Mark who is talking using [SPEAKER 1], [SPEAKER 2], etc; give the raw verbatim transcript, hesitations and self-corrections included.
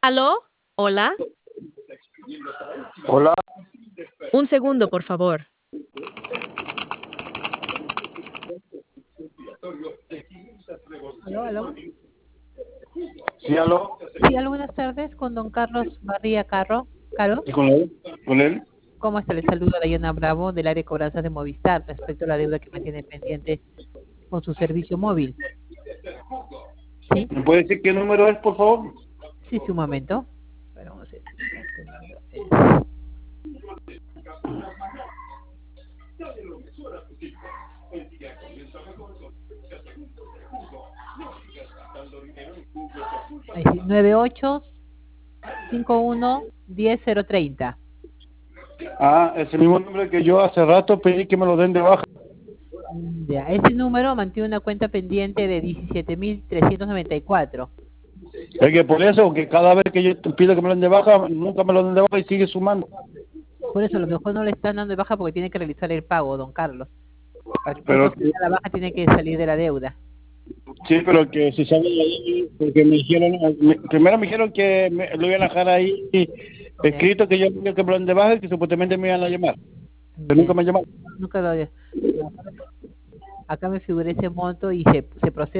[SPEAKER 1] ¿Aló? ¿Hola?
[SPEAKER 2] Hola.
[SPEAKER 1] Un segundo, por favor.
[SPEAKER 3] Aló, aló.
[SPEAKER 2] Sí, aló.
[SPEAKER 3] Sí, aló, buenas tardes, con don Carlos Barría Carro. Caro,
[SPEAKER 2] ¿Y con él? ¿Con él?
[SPEAKER 3] ¿cómo está? Le saluda Dayana Bravo del área de cobranzas de Movistar respecto a la deuda que mantiene pendiente con su servicio móvil. ¿Sí?
[SPEAKER 2] ¿Me puede decir qué número es, por favor?
[SPEAKER 3] Sí, sí, un momento. Bueno, vamos a ver. Este número es- ahí sí, nueve ocho cinco uno uno cero cero tres cero.
[SPEAKER 2] Ah, es el mismo número que yo hace rato pedí que me lo den de baja.
[SPEAKER 3] Mm, Ya, ese número mantiene una cuenta pendiente de diecisiete mil trescientos noventa y cuatro.
[SPEAKER 2] Es que por eso, que cada vez que yo pido que me lo den de baja, nunca me lo den de baja y sigue sumando.
[SPEAKER 3] Por eso a lo mejor no le están dando de baja porque tiene que realizar el pago, don Carlos. Para que pueda
[SPEAKER 2] Pero,
[SPEAKER 3] proceder a la baja tiene que salir de la deuda.
[SPEAKER 2] sí, pero que si sale de ahí, porque me dijeron, me- primero me dijeron que me, lo iban a dejar ahí
[SPEAKER 3] Ya,
[SPEAKER 2] escrito que yo quería que me lo den de baja y que supuestamente me iban a llamar. Pero
[SPEAKER 3] ya.
[SPEAKER 2] nunca me llamaron.
[SPEAKER 3] Nunca lo había. Acá me figuré ese monto y se, se procede